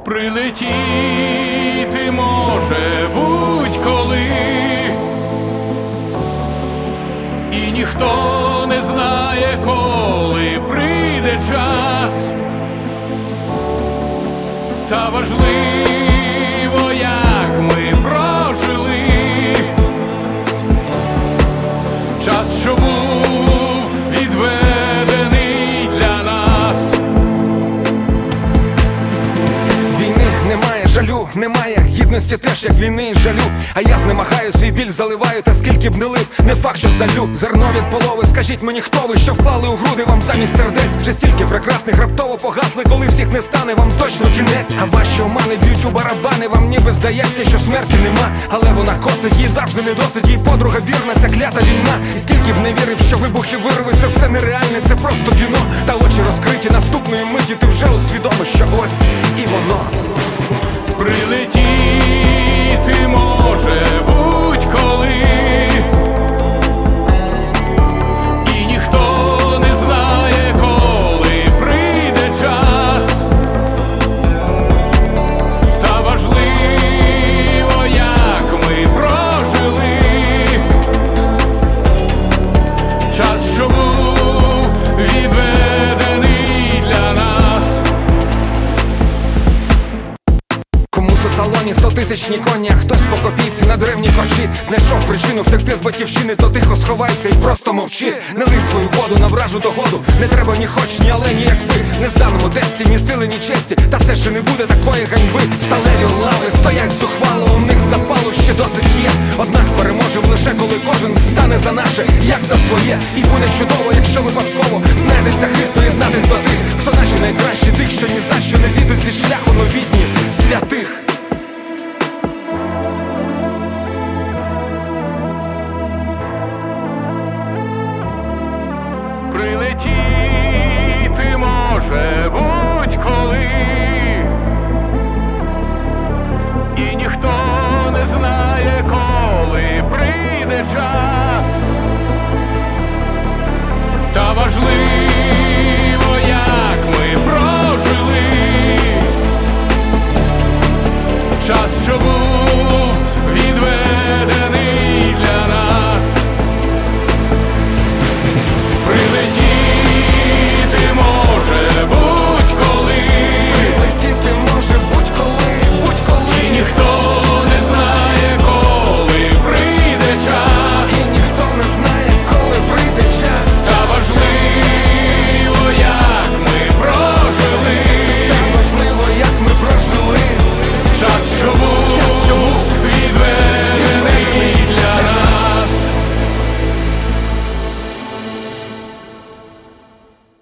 Прилетіти може будь-коли, і ніхто не знає, коли прийде час. Та важливо, як ми прожили час, що був відведений для нас. Війни немає, жалю немає, гідності теж, як війни і жалю. А я знемагаю, свій біль заливаю, та скільки б не лив, не факт, що залю. Зерно від полови, скажіть мені, хто ви, що вклали у груди вам замість сердець. Вже стільки прекрасних раптово погасли, коли всіх не стане, вам точно кінець. А ваші омани б'ють у барабани, вам ніби здається, що смерті нема. Але вона косить, їй завжди не досить, їй подруга вірна, ця клята війна. І скільки б не вірив, що вибухи вирвуть, це все нереальне, це просто кіно. Та очі розкриті наступної миті, ти вже усвідомиш, що ось і воно. Прилетіти може будь-коли, і ніхто не знає, коли прийде час. Та важливо, як ми прожили час, що був відведений для нас. Комусь у салоні 100-тисячні коні, а хтось по копійці на древній корчі. Знайшов причину втекти з батьківщини, то тихо сховайся і просто мовчи. Не лий свою воду на вражу догоду, не треба ні хоч, ні але, ні якби. Не зданому тесті, ні сили, ні честі, та все ще не буде такої ганьби. Сталеві лави стоять зухвало, у них запалу ще досить є. Однак переможем лише коли кожен стане за наше, як за своє. І буде чудово, якщо випадково знайдеться хист доєднатись до тих,